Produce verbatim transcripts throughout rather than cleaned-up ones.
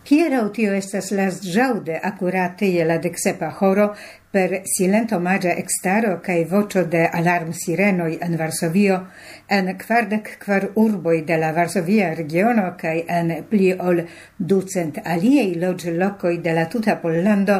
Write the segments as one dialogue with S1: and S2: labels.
S1: Hieraŭ tio estas lastĵaŭde akurate je la deksepa horo per silento omaĝa ekstaro kaj voĉo de alarmsirenoj en Varsovio, en kvardek kvar urboj de la Varsovia regiono kaj en pli ol ducent aliaj loĝlokoj de la tuta Pollando,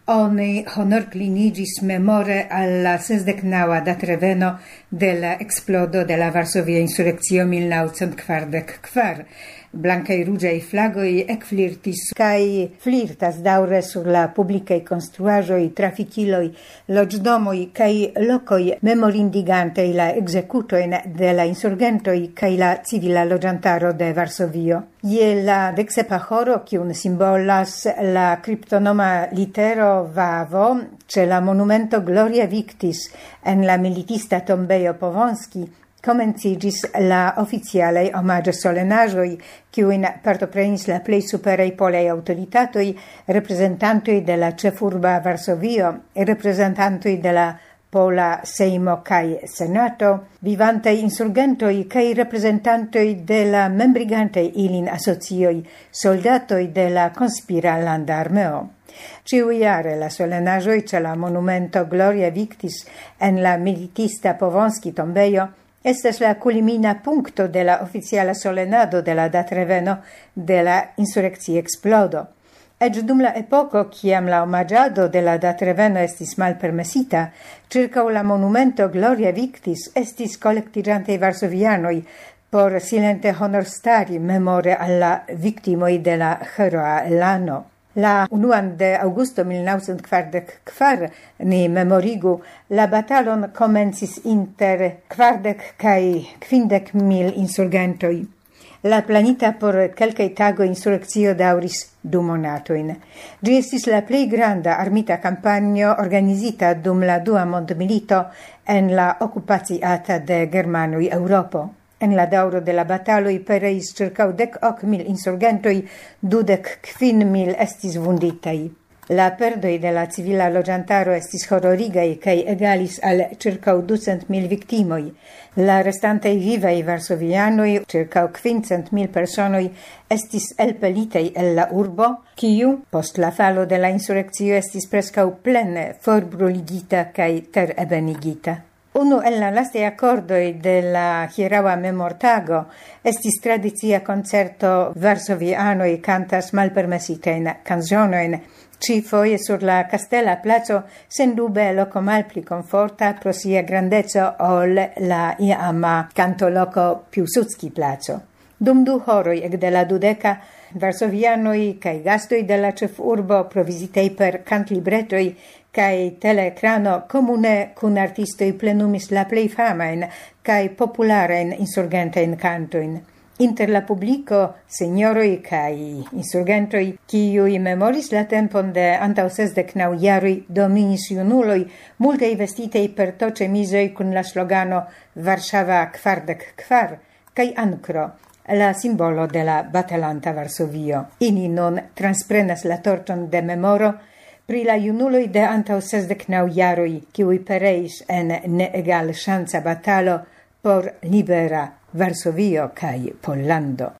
S1: oni honorklinigis memore alla sesdeknaŭa datreveno de la eksplodo de la Varsovia insurekcio mil naŭcent kvardek kvar. Blancaj ruĝaj flagoj ekflirtis kaj flirtas daŭre sur la publikaj konstruaĵoj, trafikiloj, loĝdomoj kaj lokoj memorindigantej la ekzekutojn de la insurgentoj kaj la civila loĝantaro de Varsovio. Je la deksepa horo, kiun simbolas la kriptonoma litero vavo, ĉe la monumento Gloria Victis en la militista tombejo Powązki, komencigis la oficialaj omaĝa solenaĵoj, kiujn partoprenis la plej superaj polaj aŭtoritatoj, reprezentantoj de la ĉefurba Varsovio, reprezentantoj de la Pola Sejmo kaj Senato, vivantaj insurgentoj kaj reprezentantoj de la membrigantaj ilin asocioj, soldatoj de la konspira landa armeo. Ĉiujare la solenaĵoj ĉe la monumento Gloria Victis en la militista Powązki tombejo estas la culmina punkto de la oficiala solenado de la datreveno de la insurekcia eksplodo. Eĉ dum la epoko, kiam la omaĝado de la datreveno estis malpermesita, ĉirkaŭ la monumento Gloria Victis estis kolektiĝantaj varsovianoj por silente honorstari memore al la viktimoj de la heroa elano. La unuan de aŭgusto mil naŭcent kvardek kvar, ni memorigu, la batalon komencis inter kvardek kaj kvindek mil insurgentoj. La planita por kelkaj tagoj insurekcio daŭris du monatojn. Ĝi estis la plej granda armita kampanjo organizita dum la dua mondmilito en la okupaciata de germanoj Eŭropo. En la daŭro de la bataloj pereis ĉirkaŭ dek ok mil insurgentoj, dudek kvin mil estis vunditaj. La perdoj de la civila loĝantaro estis hororigaj kaj egalis al ĉirkaŭ ducent mil viktimoj. La restantaj vivaj varsovianoj, ĉirkaŭ kvincent mil personoj, estis elpelitaj el la urbo, kiu post la falo de la insurekcio estis preskaŭ plene forbruligita kaj terebenigita. Unu el la lastaj akordoj de la hieraŭa memortago estis tradicia koncerto varsovianoj kantas malpermesitajn kanzonojn, ĉifoje sur la Kastela placo, sendube loko malpli komforta pro sia grandeco ol la iama kantoloko Piłsudski placo. Dum du horoj ekde la dudeka, varsovianoj kaj gastoj de la ĉefurbo provizitaj per kantlibretoj kaj teleekrano komune kun artistoj plenumis la plej famajn kaj popularajn insurgentajn kantojn. Inter la publiko senjoroj kaj insurgentoj, kiuj memoris la tempon de antaŭ sesdek naŭ jaroj, dominis junuloj, multaj vestitaj per toĉemizoj kun la slogano Varŝava kvardek kvar kaj ankro, la simbolo de la batalanta Varsovio. Ili nun transprenas la torton de memoro pri la junuloj de antaŭ sesdek naŭ jaroj, kiuj pereis en neegalŝanca batalo por libera Varsovio kaj Pollando.